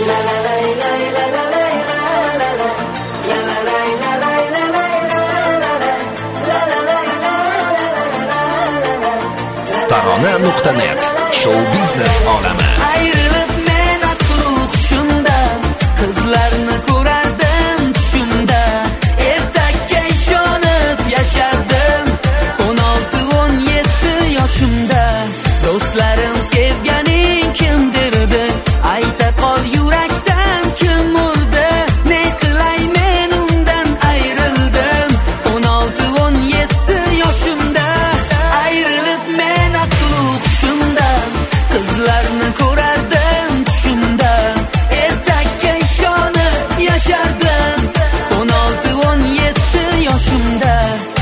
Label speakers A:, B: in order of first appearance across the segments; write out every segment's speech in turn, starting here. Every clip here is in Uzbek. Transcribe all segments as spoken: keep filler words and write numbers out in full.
A: tarona nuqta net show biznes olami.
B: Ayrilib men aqlu hushimdan, qizlarni ko'rardim tushimda, ertakka ishonib yashardim o'n olti o'n yetti yoshimda. Do'stlarim sevganing kimdirdi, ayta qol yurakdan kim urdi, ne qilay men undan ayrildim o'n olti o'n yetti yoshimda. Ayrilib men aqlu hushimdan, qizlarni ko'rardim tushimda, ertakka ishonib yashardim o'n olti o'n yetti yoshimda.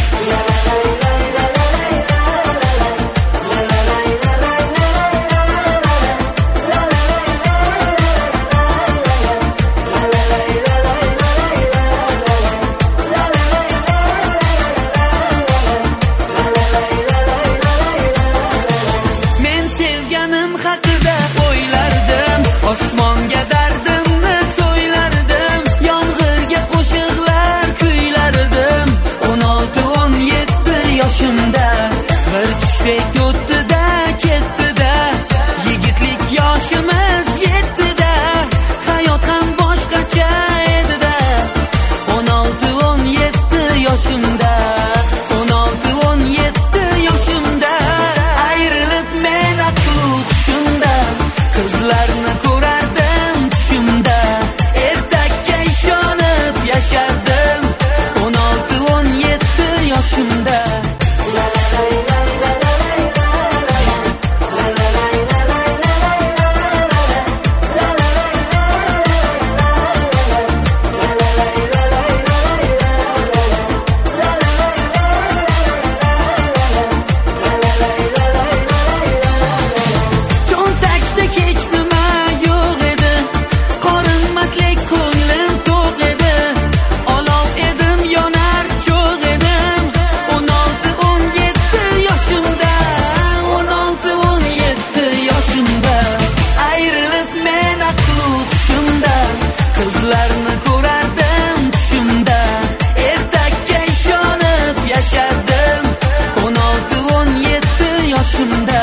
B: Men sevganim haqida o'ylardim, osmonga dardimni so'ylardim, yomg'irga qo'shiqlar kuylardim o'n olti o'n yetti yoshimda. Bir tushbek o'tdi-da ketdi-da, yigitlik yoshimiz yetdi-da, hayot ham boshqacha edi-da o'n olti o'n yetti yoshimda. o'n olti o'n yetti yoshimda. Ayrilib men aqlu hushimdan, qizlarni ko'rardim tushimda, ertakka ishonib yashardim o'n olti o'n yetti yoshimda. Cho'ntakda hech nima yo'q edi, qorinmaslik ko'nglim to'q edi, olov edim yonar cho'g' edim o'n olti o'n yetti yoshimda. o'n olti o'n yetti yoshimda. Ayrilib men aqlu hushimdan, qizlarni ko'rardim tushimda, ertakka ishonib yashardim o'n olti o'n yetti yoshimda.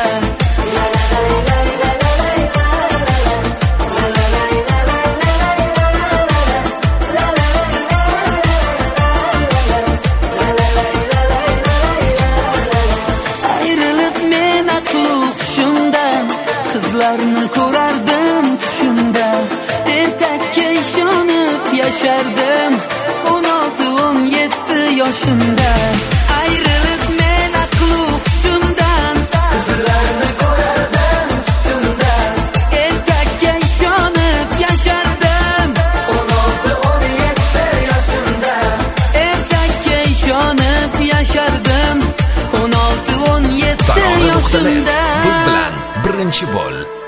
B: Ayrilib men aqlu hushimdan, qizlarni ko'rardim tushimda, ertakka ishonib yashardim o'n olti o'n yetti yoshimda. Ayrilib men aqlu hushimdan, qizlarni ko'rardim tushimda, ertakka ishonib yashardim o'n olti o'n yetti yoshimda. Ertakka ishonib yashardim o'n olti o'n yetti
A: tarona nuqta net
B: yoshimda.
A: biz bilan birinchi bo'l.